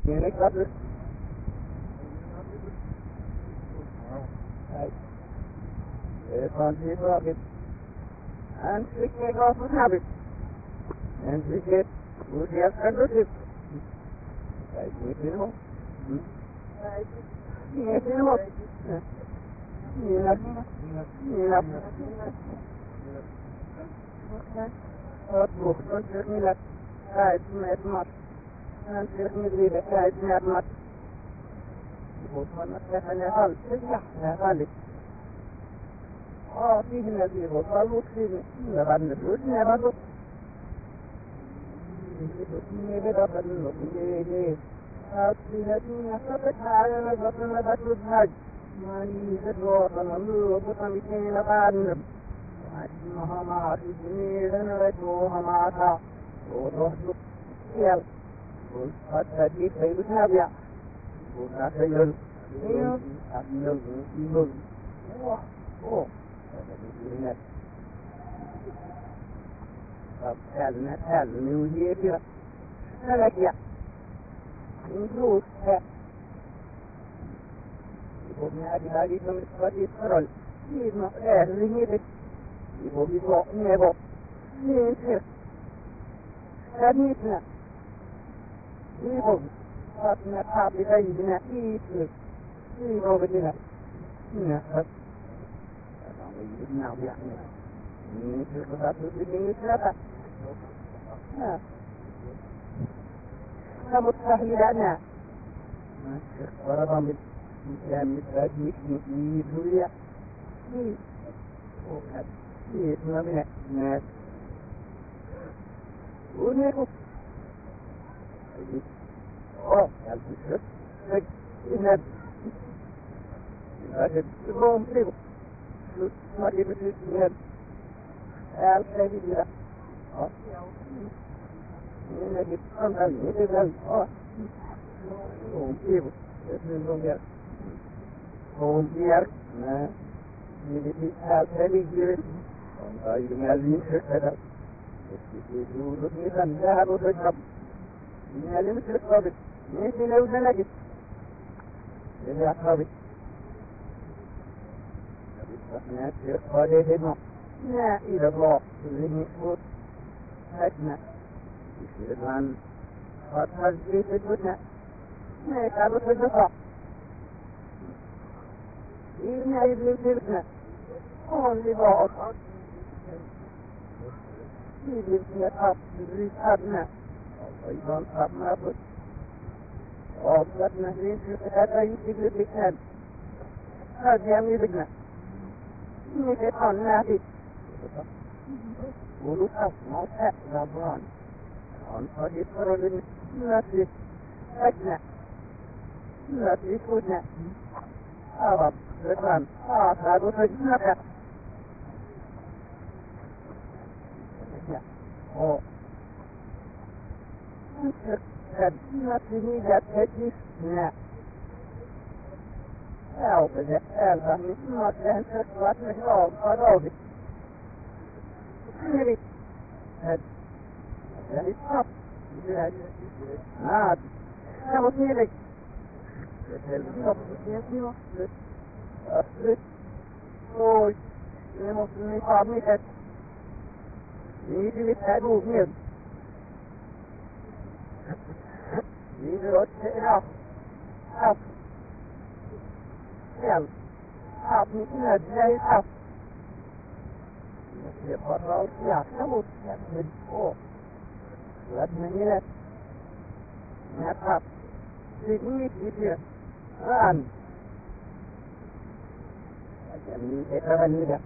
Yine kalır. Consider of it. And cricket of habit. And cricket would have conducive. You know. Yes, you know. فيه الذي وصلوا فيه لبعد الفلوس نبضوا بدأ بالنسبة الذين فتح على البطن نبات الحج ما يزد وطن الوطن بكين بعد وعشمها مع سجنين رجوها مع ساعة وضحت يل قد تجيب بيت نبيع وتحيل يل هذا الموجود هلك نجوز يقول هذه هذه من الصفات الرول يسمع هذه يقول يبغى نبغى ننسى هذه يقول أصلا حابي بيننا يقول بدنا نحس نعم يعني من الصفات التي فمتسهلنا ورضا مثل سوريا اسمه من الناس ونقف الناس الروم فيه ما يبدو الناس الشهيد لا نجد خمسة نجد هم بيار ما نجد الشهيد جريد يمازين شكرا يجوز مثلا ذهب وتجرب يمازين شكرا نجد لو نجد إذا أحبابي ناس يقضي هدنا لا إلى الله الذي يقول هدنا يشير عن خطر في فتنا ما يتعبد في الدفاع إذن يبلي سيرتنا قول لبعض يبلي سيرتنا يبلي سيرتنا أيضا صبنا بس وأصلتنا في هذا يبلي بكنا هذا يمي بكنا نتقن نافذ ولقف موسى غبران عن طريق رجل نفسه أجنى نفسه كنا أرب رقم أعطاد تجنبه نفسه ذات تجنبه أو بذلك ألفهم ما كان تسوات مشروع قرابي نريد هذا الصف عاد كم سنينك الصف يسمى أصلت روج لمسلمي قابلتك يجي بتهدوه مير يجي رد إله أصل يلا أعطني إلى الجاي الحف يقرر يعتمد يعتمد فوق وابن ملك نتحف سيدني كتير ران أجمي تتبنيك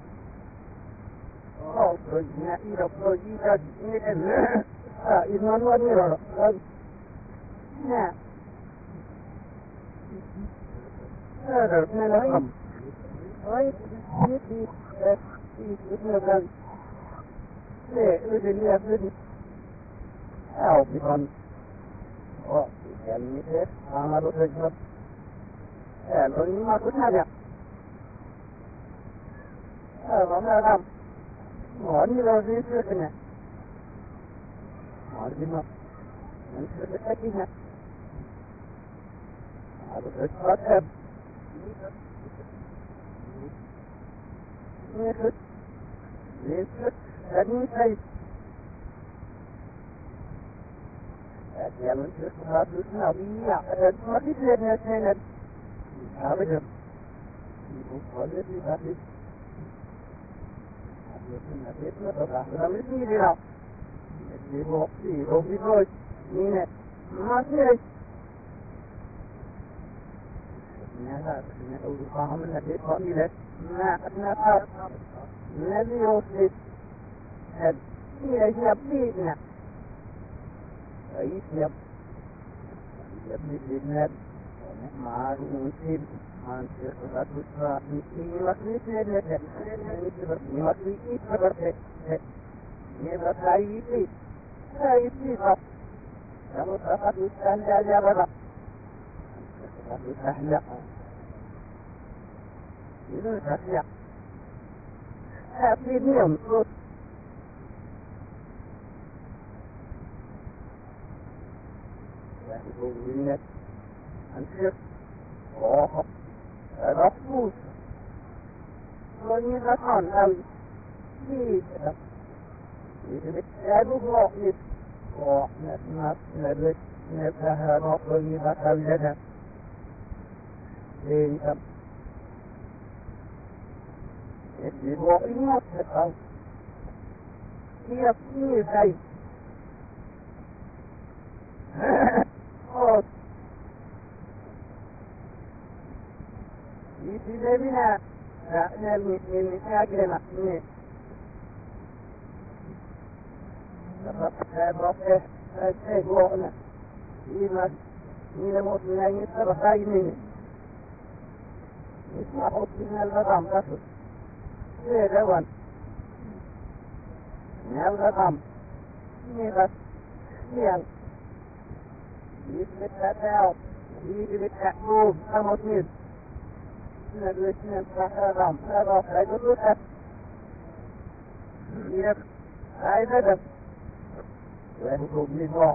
أخرجنا إلى بروجيكا نتبنى إذن ونرى نعم هذا من الأمر غير يدي ابن لا يدري يبدو أو بطن وكلمة عمل تجرب قالوا ما كنت هذا هذا ما دام وعني لو زي سرقنا وعني ما من سرقتنا الخطب مثل تدمير يمن تخطب النبي ما في لنا سند أبدا يقول لي بس يمكن نتطلع من لا يبغى يبغى مين ما في هذا فهم الذي قبل ما أتنفر الذي يوصف إلى يبيدنا يسيب يبيدنا مع المسيب عن شرطة الصلاة يمكن يسيب يمكن يسيب يبقى يسيب يسيب kamu dapat tanda jabatan dapat tanda itu saja tapi dia untuk yang ingat hancur rafus menyiapkan dan tidak itu نفسها طيبة لنا يجب أن يتقوا يقضي شيء يجب بنا نعمل من أجل ربه الشيطان لما من المؤمنين الطرفين يسمحوا من الغضام تصل سيدوان من الغضام نغس ليال يثبت تتاو يثبت تأموم كمسمير نجلس نفتح الغضام الغضام لا يدرس يرق عايزة ويهدو بنظام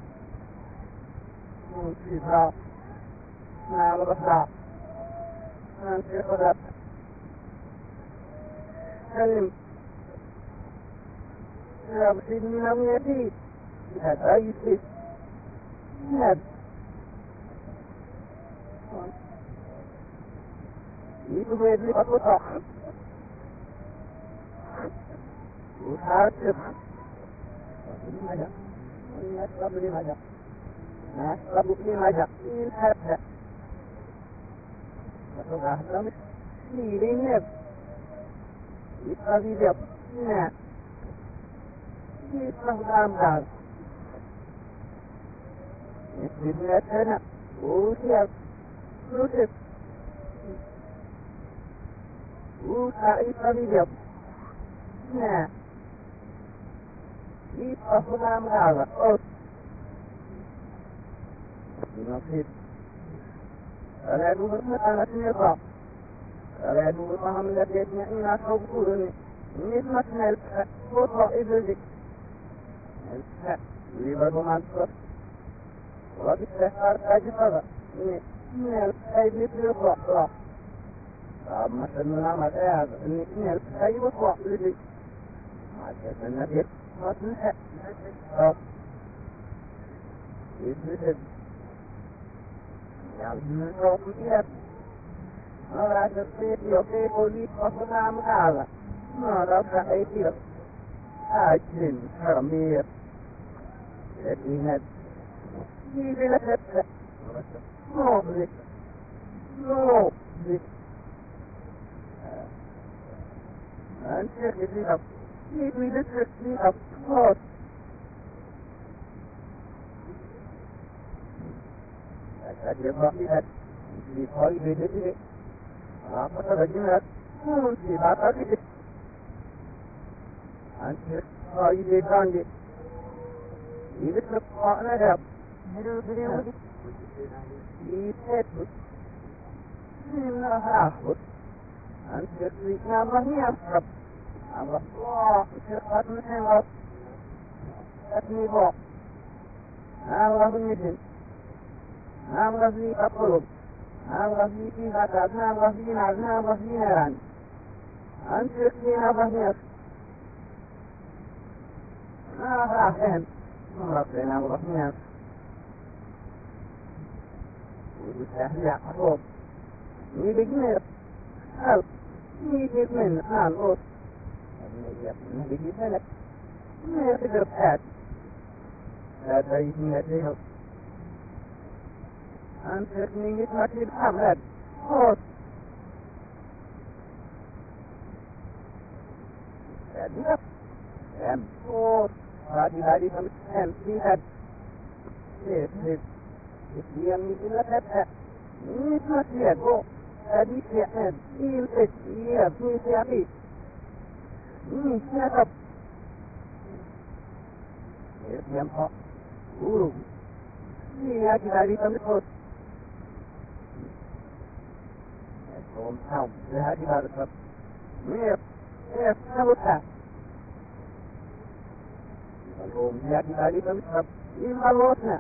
منصفة مع الغصاء منصفة سلم يبسد من أمنيتي هذا يسد نب يجب يدلق القطع وحاسب لماذا؟ يشرب لماذا؟ يشرب لماذا؟ الحبة وتضع الرمش في النب يبقى في ذب نعم يبقى غامضان يسجد لسنا وشيب رسب ويبقى في ذب نعم يبقى غامضان نصيب ألا يدور مكانة النظام ألا يدور فهم الذي يجمعين حبورني نسمة الفحة وطائب ذلك الفحة يبدو منصر وبالتحار تجفر من الفحة مثل الضعف أما سننا مدعب من الفحة يبطع لذلك عشان النبي فاتنحة يثبت يعني الرؤية ولا تصير يطيق لي فصنا مهذا ما رفع يصير أجل حرمير يدينت يجي لك مغلق مغلق أنت يجي يجي لك أفضل أجل رأيها في قلب ذلك عقد رجلها في بعضك أنت قائد كاندي يبقى قائنا جاب يتبت إنها أخذ أنت تريدنا الله يفرب الله شرقات محمد أتني بوق الله يدن الله في القلوب نابغى في غتاب نابغى في نار نابغى في نيران أنت في نابغى نير نابغى فهم ربنا نابغى نير وتستهزئ عقوب يبي نير هل يجيب من الأوت يجيب منك ما يقدر بحاجة لا تريد من الجهل أنت تكني يتمكن بحمد أوت أدنى أم أوت هذه فمتهم في هد ليه يسليم مثل فتحة يتمكن يدعو هذه شيئا يلتج يبني سيعبيد يتنكب يمحى ورو يأتي ذلك بالحوت يكون حوم لهذه بعد الصف يفتبتها يقوم يأتي ذلك بالصف يغلوتنا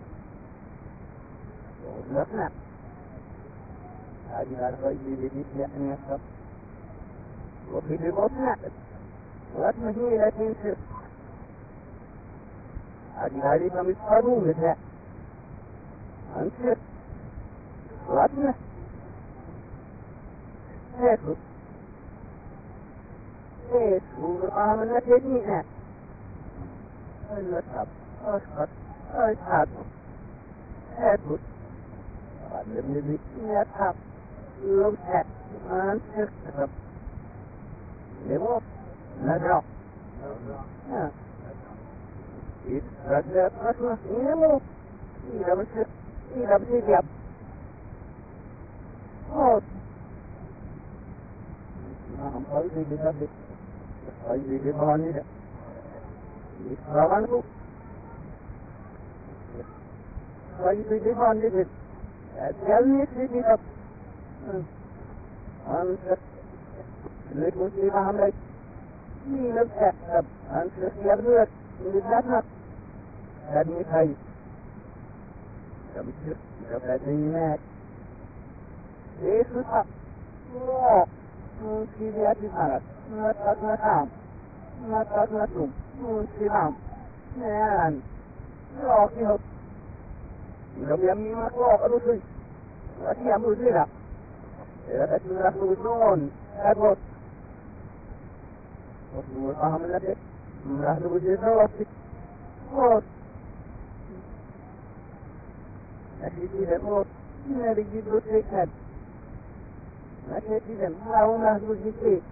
وغلقنا هذه بعد الصف يجب أن يصف وفي بطننا واسمه إلى تنسف هذه ذلك مصحبون لها أنسف واسمه هيكو وقام النتيجين المشهب أشخص أشهدهم هيكو وقام الذي يتحق يبتع أنسف لموت نجاح إذا أسمع يموت إذا بسيط موت نعم قلبي بسبب قلبي ببانية إسرائيل قلبي ببانية أتكلم في كتاب أنت لكن في عملك مين الأكتب أنت يبدوك لذاتك هذه خير كبير كبدينات إيش الحق لا في ذات الحالة ما تتنسام ما تتنسوم منسلام نعم لا فيه لو يمي مطلوب رسل وشيء مزيلة إذا تتنسوا بدون أدوات وصلوا الفهم الذي مرحل بجيسة وصف موت أشيكي للموت نبي جدو تكهد أشيكي لهم هاو مهدو جيسي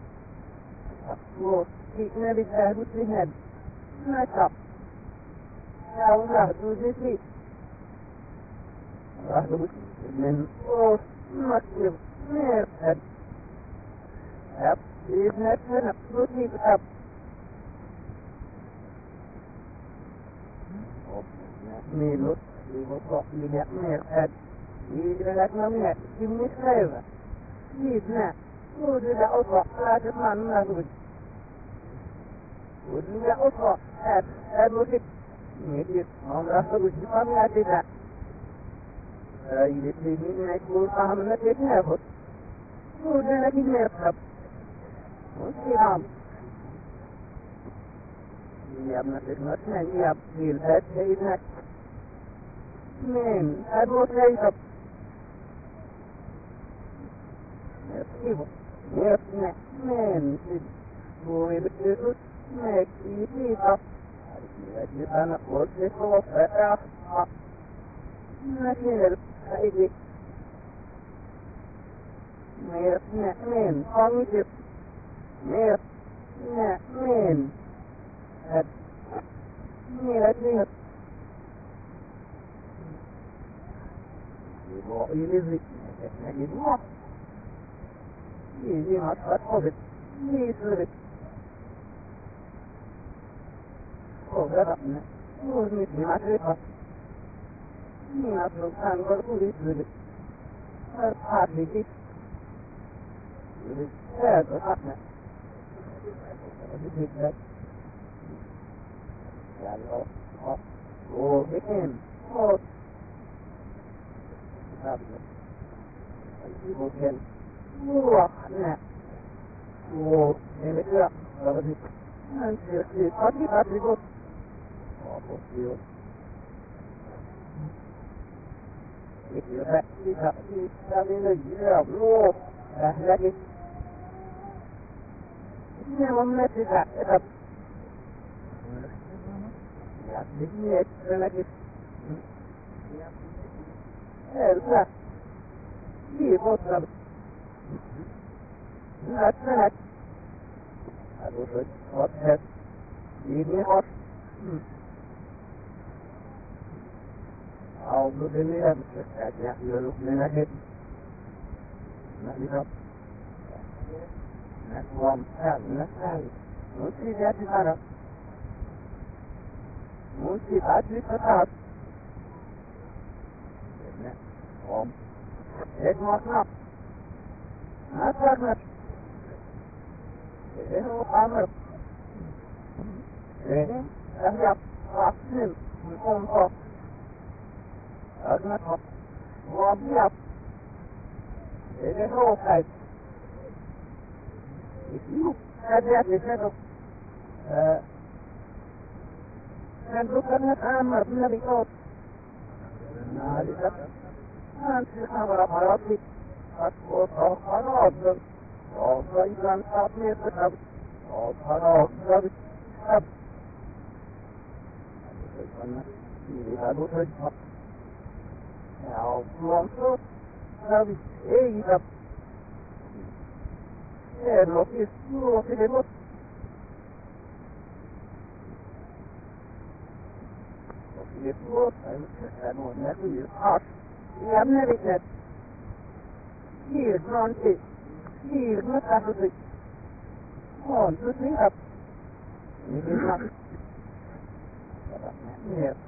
موت نبي تهدو تكهد نشط هاو مهدو جيسي مهدو من موت مكتب مرحل أب إذن أتنى بسيط أب ميلو يبقى لجأ أد يجب أن يكون خيرا يجب وجد أطلع لا تسمع من الوجه وجد أطلع أدوك يجب أن أخذ بفهم أتدع يجب أن يكون فهم نتيجة وجد لكن يركب والسلام يبنى تسمى يبنى البات سيدنا من أدوك يجب يبنى من ويبتدت ماكي فيها يجب أن أقول لك وفاء ماشين الحقيقي يبنى من قميص يبنى من يبنى يلزي يجب يجي مصر قبل يسرد وقرأنا ومثل معرفة من أصل كان برضو يسرد أرحاب لكي هذا حقنا بجدك يعني وبكين موت hiện mua nè mua để được rồi thì cóที่ตัดที่ก็ขอพวกเดียวที่เดียวแหละที่ทำที่ทำนี่เลยเรื่องโลกนะแล้วนี่เนี่ยมันไม่ติดอะครับอยากดิ้นเนี่ยแล้วนี่لا في فرصة لا تنك الوجود وضحت يدي حر أو بذلها بشكات يحلل من أهد نحن نحوم نسال منتجات العرب منتجات الفتاة om het mag knap het gaat met het is ook anders het is afzien om op het met op wat je hebt het is ook uit het is net op en zo kan het aan maar naar die kant naar die kant أنت خبر حراتي أشكر حرات وصيدا أطمئ بكب وحرات بكب إذا تجمع أو فلانسو نبي إيجاب إنه في السورة في الموت وفي السورة كانوا نبي الحاش Amerika hier Francis hier Mekahudi on to think up here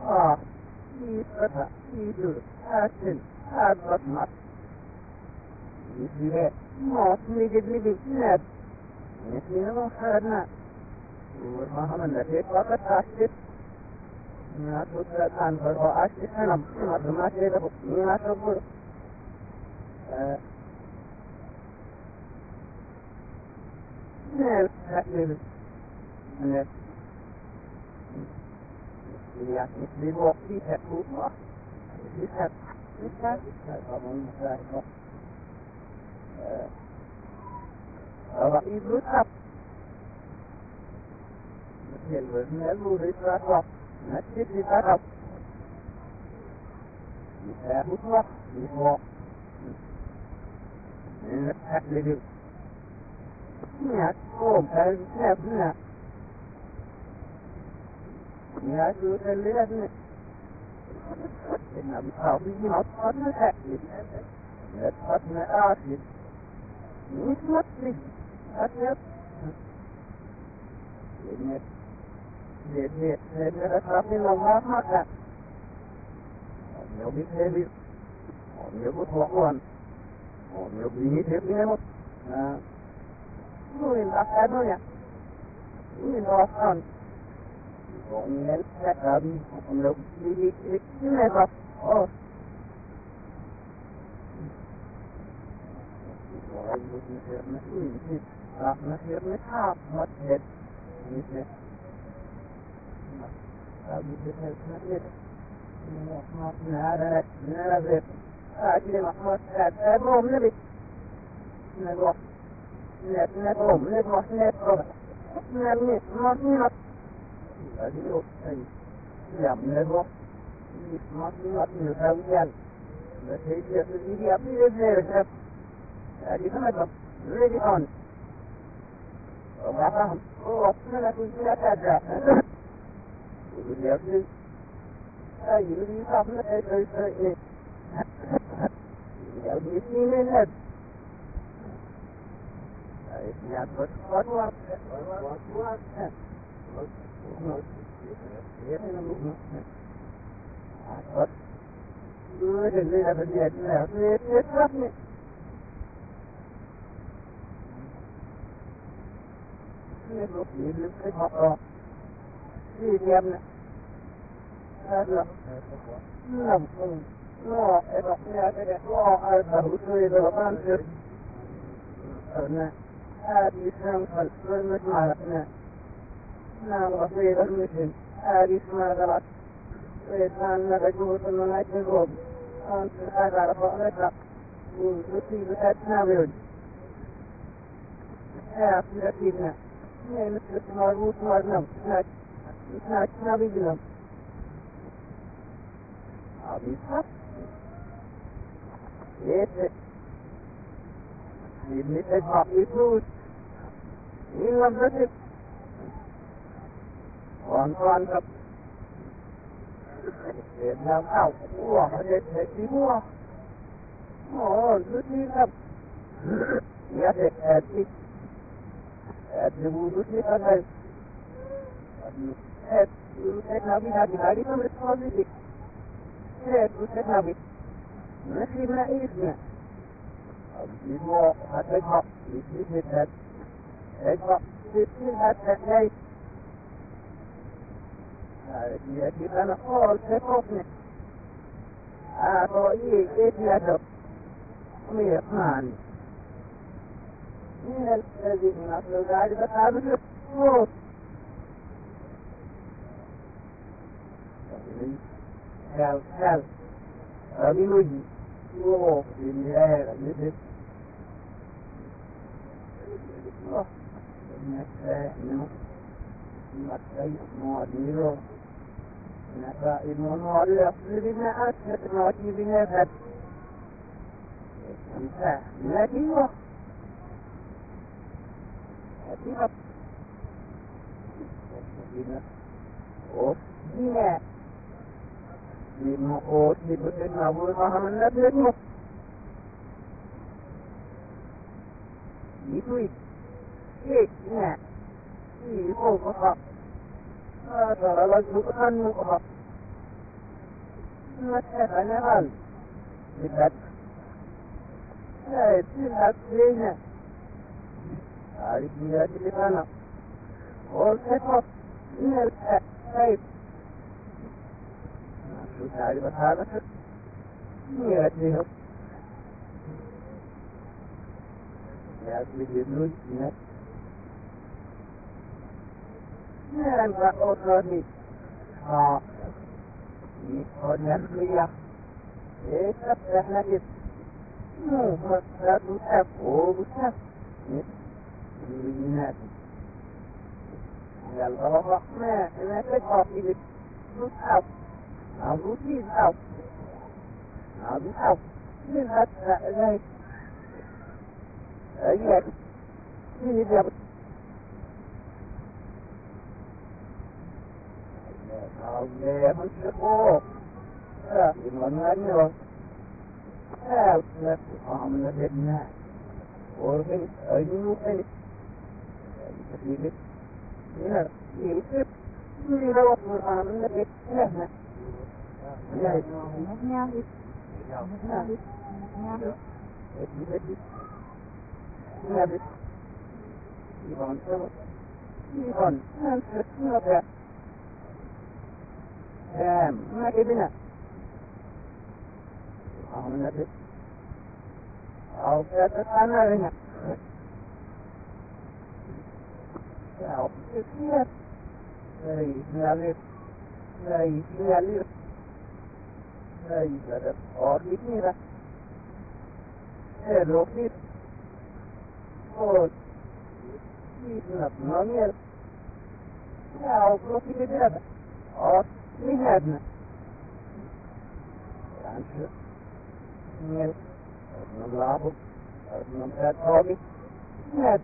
he do action had but not you see that not needed living net if you know had not Muhammad that what it not to the answer or ask it and not to match it up not so good yes that is and yes yeah if we walk we have to walk we have aber ich würde ab hier wird mir nur das was نتيجة للأدب مطلق مطلق من التحليل يعطوم فالسابنا يعطوم فالسابنا إنها بتعطيه مطلقنا تأكيد مطلقنا أعشد مش مطلق أكيد Dia tapi lama makan. Dia beli, dia buat makan. Dia beli dia punya mak. Mungkin tak ada ya. Mungkin makan. Mungkin tak ada. Mungkin beli ini tak. Oh. Orang itu mesti tak mesti tak mesti mesti أبي بحث نحن محمد نهارنا ننزل أجل محمد أبوهم نبي نروح نبوهم نروح نبوهم نبني مصنع أجل أي يا نروح مصنع نسويان بس هي تجي أبي الزير أجل نبوهم ريدي أون وبعدهم وصلنا في ثلاثة Lihatlah, saya ini sama saya ini. Yang di sini lihat, saya lihat berkuat. Hãy subscribe cho kênh Ghiền Mì Gõ để không bỏ lỡ những video hấp dẫn. لا إذا لا أرده سيد الغانسر أبناء هذه سنفل والمجمعنا نعم غصير المسلم هذه اسمها غلط ويسان نرجوه ثم نجنبه أنت هذا رفضك وتصيب تتنا بيود يا سيدنا مثل مربوط مرنم ناكنا بجنم أبي صح ليش يبني تجمع يفوت إلا بسك وأنت يبنى أو واحد يتجمع زوجي لب يتأتي أدبو زوجي لب Nabi hari itu responsif. Bukan Nabi. Nasib naifnya. Ibu ada hak, istri ada. Ada istri ada naif. Dia kita nak all sekopnya. Atau ini ada. Mian. Ini الذي نصل ذلك هذا الصوت. Hal Abiluji ini ini Makai Muadiro Naka Ibnu Muadiro Lebihnya asal Muadirinya dat Bisa Lagi wah Tidak Oh Dia المقود لبسنا والله من نبلغ يسوي لا يفوقها هذا رجل أنقها ما تفعل غال بالذات لا يتلحق لنا تعرف ميلاد لبنا والخطط من الخير تعرف هذا ميراثه يا سيدنا نعم أوصاني يكون لي إيش تفتح لك مو مصدر أفوق سف الناس يلا الرحمن ما تجرب إلى تصحف أبو سيد أو من هذا ذلك أيات من يجب لا مشكو لكن من لا عمل بدنا ورغم أجنوبين تفيد لا يمكن من وقت عمل بدنا ما كبنا أو كتبنا لنا أو كتبنا لا يسمع Daripada orang ini lah, lokis, ini nak mengambil, ya, lokis itu ada, lihat na, langsung, ni, mengelabuk, membuat hobi, lihat,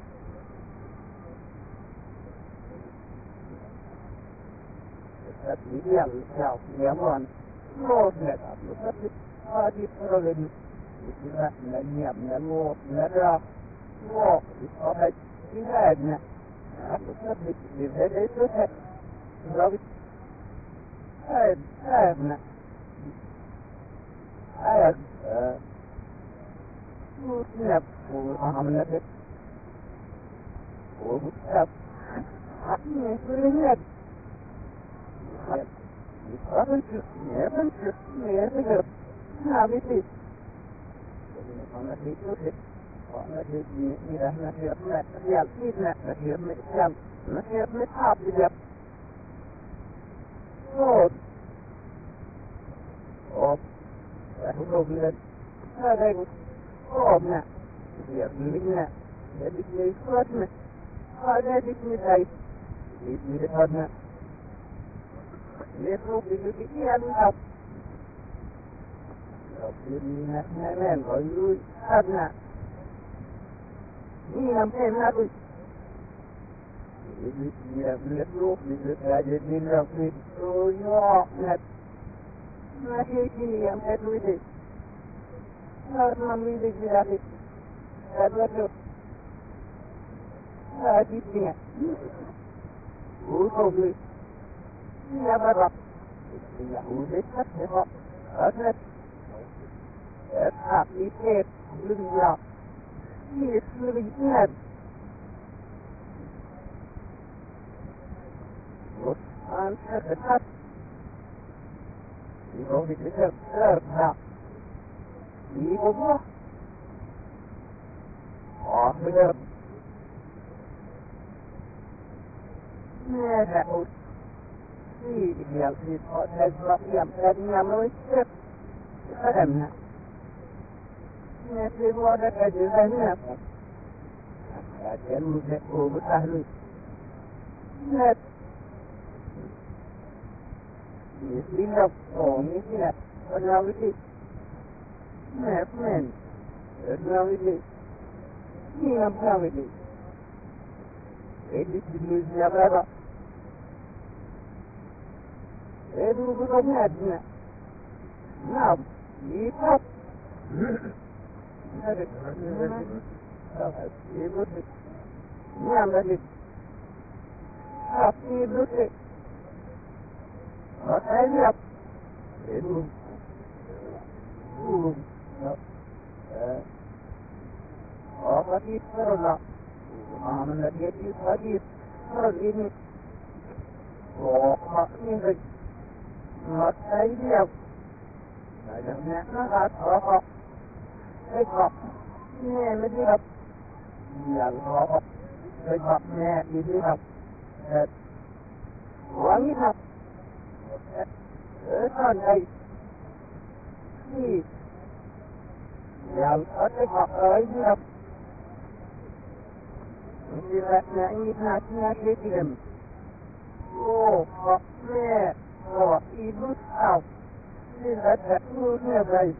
tapi dia jauh, dia mana. Lord let up, look at it, party for a little. If you let me up, Lord, let her up. Walk, it's all right. She had now. Look at it, you've had it to head. Love it. I have now. I have, snap, I'm let it. Oh, snap. I'm putting it. Habiti. Ona ditusit. Ona niitä näkyy sieltä siitä näkyy sieltä näkyy haapia. Oot. Oot. Huomenna. Häädä kun oomna. Sieltä minä. Ja sitten suosme. Häädä sitten mitä. Mitä häädä. Ne ruukisykin ihan. Minä näen voi häädä. Minä mennä kuin. Minä ruukisykin minä pitää joo. Mä heitin ja mä tuitin. Mä mietin mitä sit. Tätä sitten. Uskovi. Minä vara. Minä uudesta teho. Asnet. Että itse lyhjää. Mies lyhjää. An säkert. Igo vitsen sörnä. Igo mua. Ahmeder. Nähdä on. Siivijäl siis on näistä jämpääniä noissa. Vähemmä. Nähdä vuoda täytyy vähemmä. Nähdä muuten kuuluu tähly. Nähdä. Minä olen sinä. Minä olisin. Minä olisin. Minä olisin. Ei nyt minä vähän. Ei tullut nähdä. Minä liipat. Minä lähdin. Happy Makanya itu apa sih pernah mana dia hadis ini maknanya makanya adanya sangat apa ini lebih yang apa sebabnya itu wanita con đây thì làm ở cái học ấy như là thì là những hạt nha cái điểm ô học mẹ của ibut học thì là thật như thế này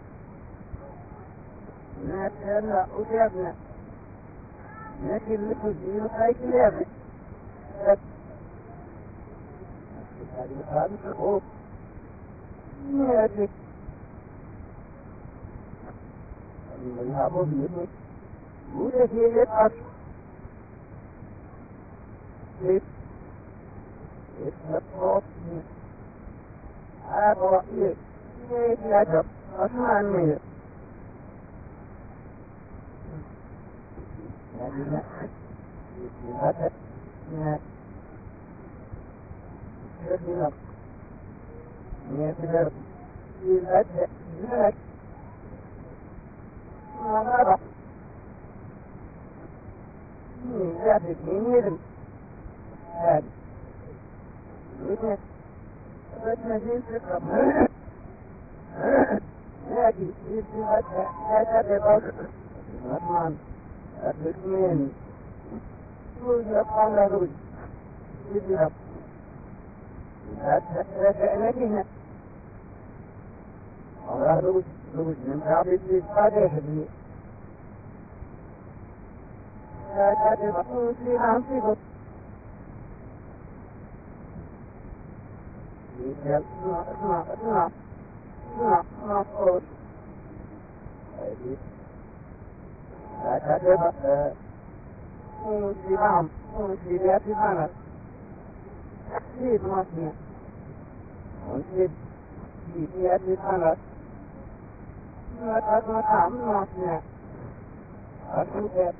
nè thế là ưu đẹp nè nè thì lúc gì nó thấy cái đẹp Oh, magic. Mình học một việc đi. Muốn cái gì hết thật. It's not possible. I bought it. It's like a man minute. Terminal. Never feel that like Mama. That is in and witness witnesses come. That is what that about not man. That is mean. Who's upon the road? Is it up? لكن الله روج من قابل للصالح بني لا تتبقوا في أنفسكم اسمع مفعول لا تتبقوا في بعض في ذات الأمر تحديد مصنع ونسيب في ذات الأمر مطعم مصنع أشوف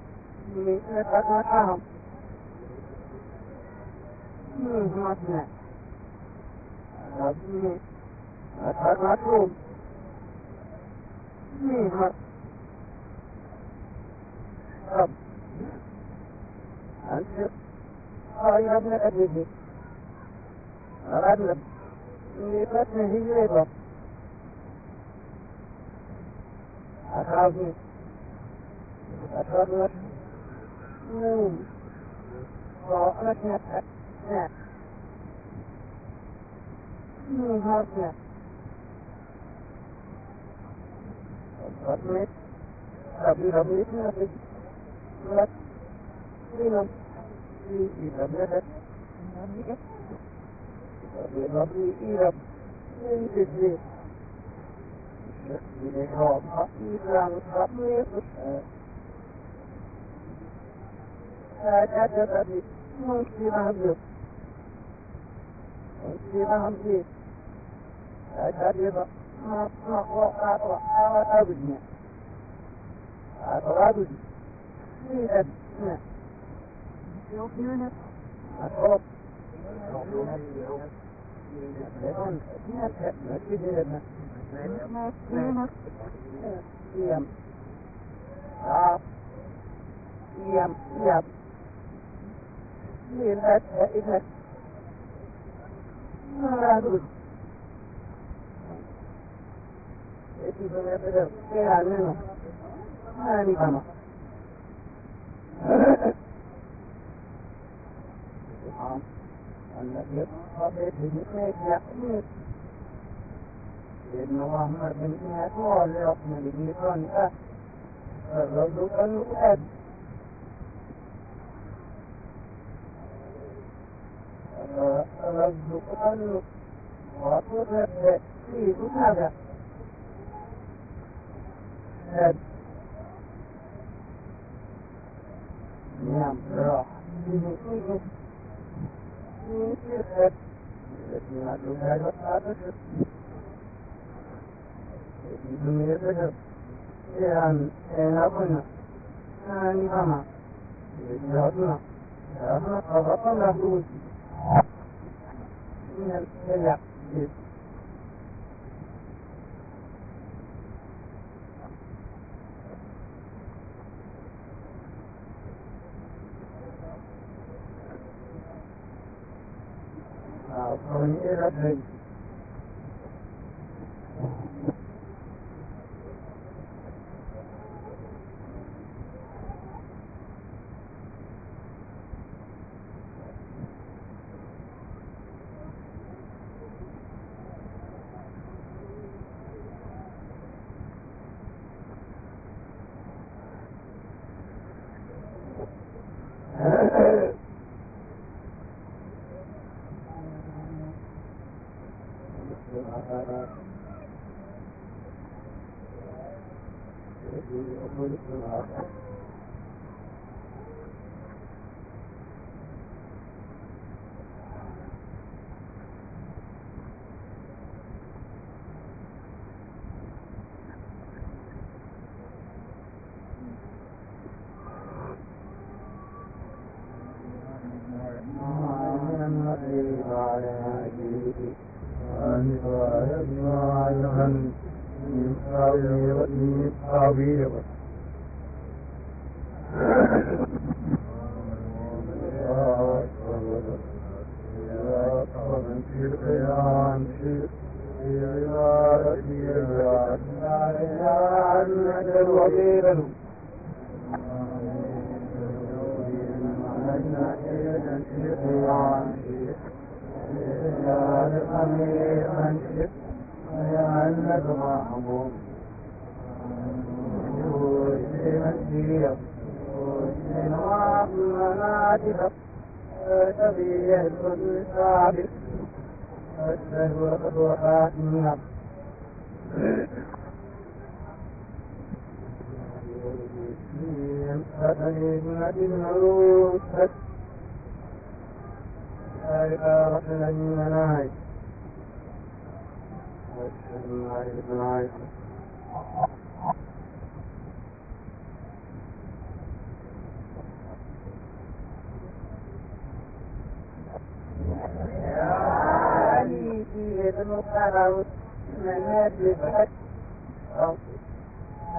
مطعم مصنع مطعم ميها رب أنت خير ابن أبيه أغلب لفتنه هجرته أخرجني أخرجنا نوم وأمتنا أثناء نهارنا وقمت ربيتنا في لك بنا في بلدك ربي إيرب من تجري من الرابطة إيران ربي فأجد بي مصيبا بي مصيبا بي أجد مقوقات وأبدنا أتوابد في أبنى يوفينا أشرب لكن مسجد لنا أيام أيام للأسفة إذا ما أدرك إذا بدأ فيها منه ما نفهمه الذي قضيت بمثلك يقول إن محمد بن يسوع لرحمة بن طنطا الرجل الأب الرجل الأب وترد في هذا نعم راح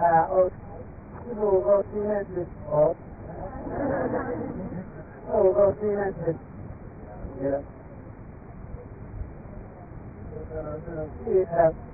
go see it. Go see it. Yeah. Yes.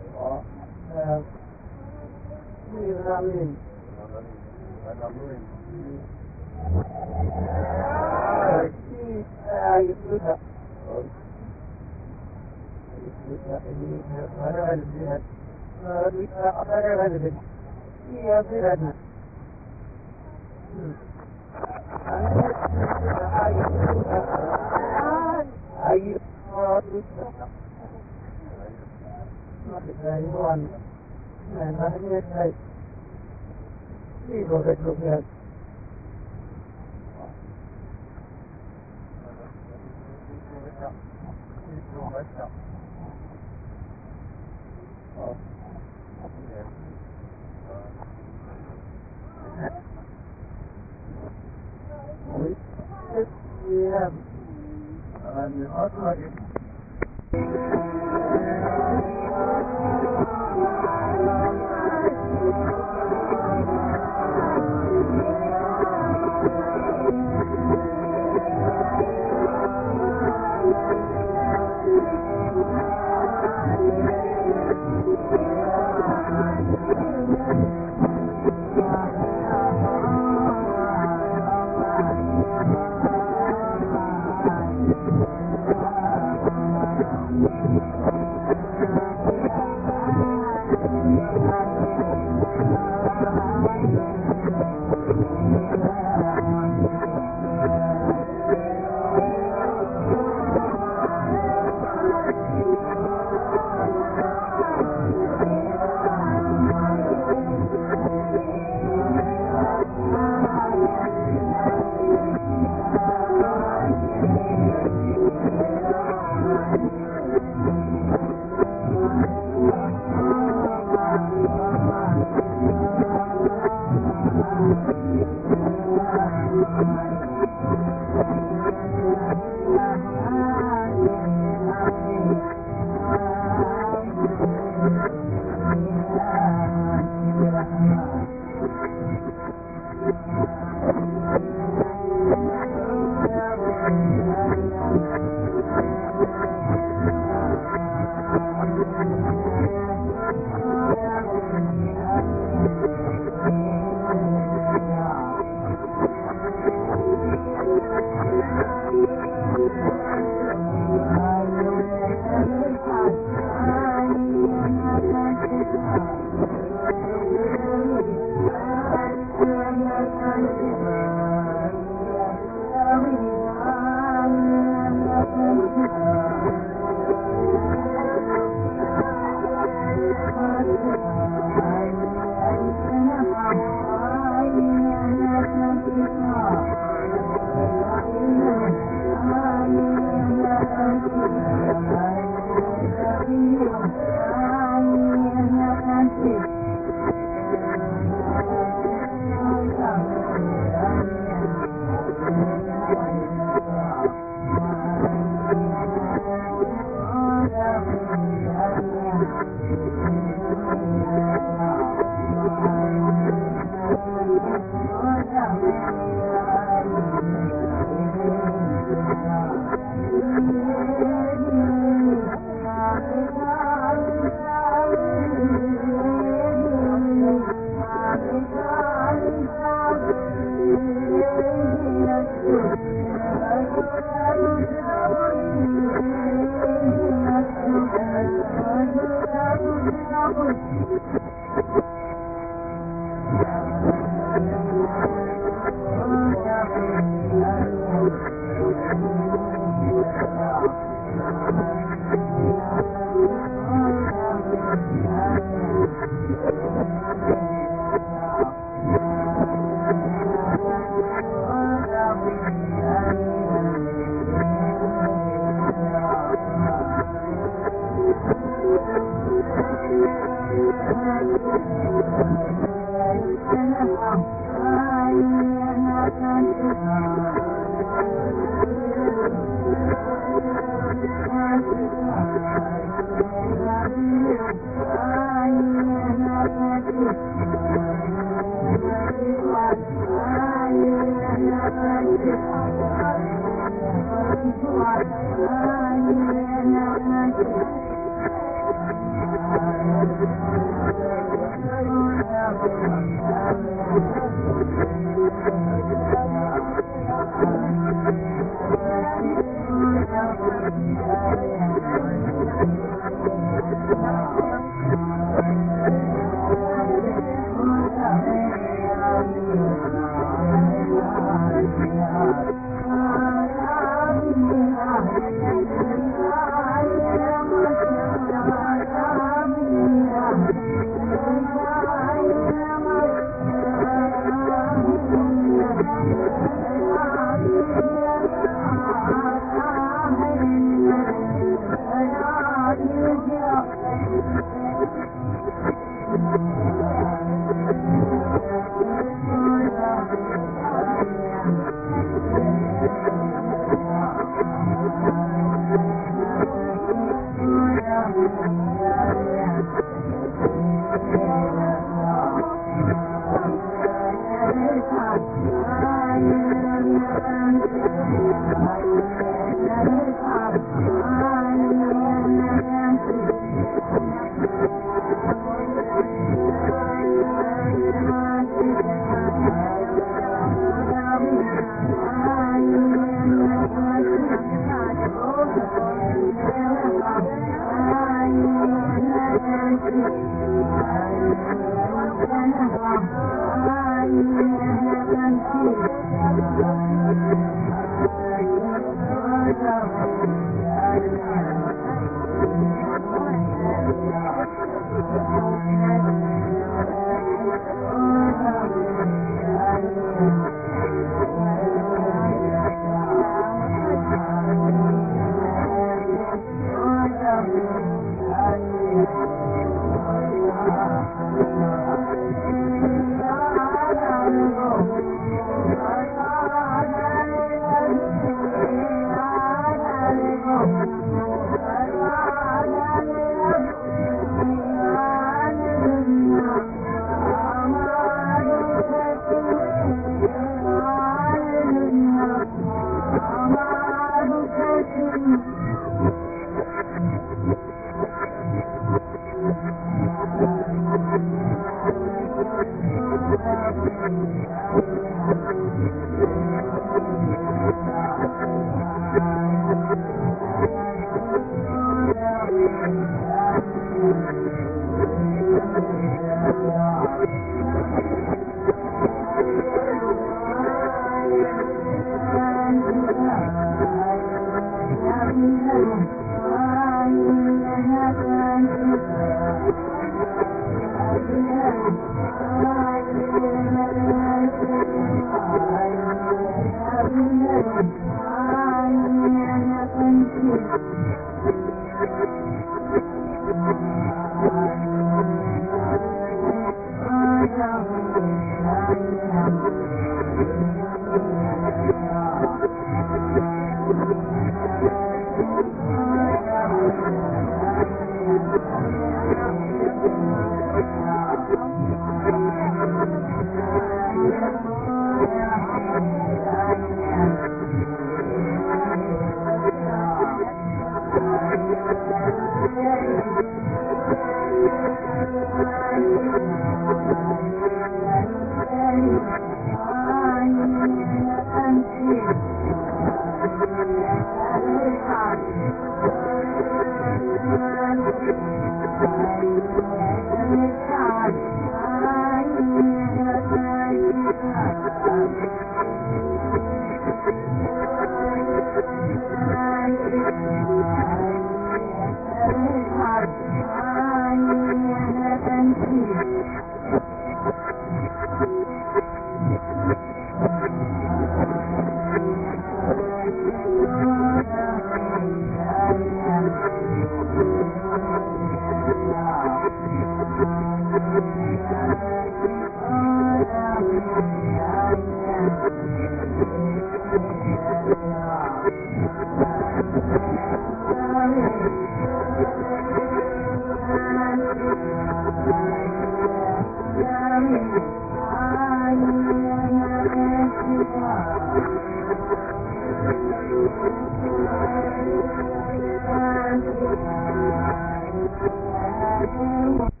Thank you.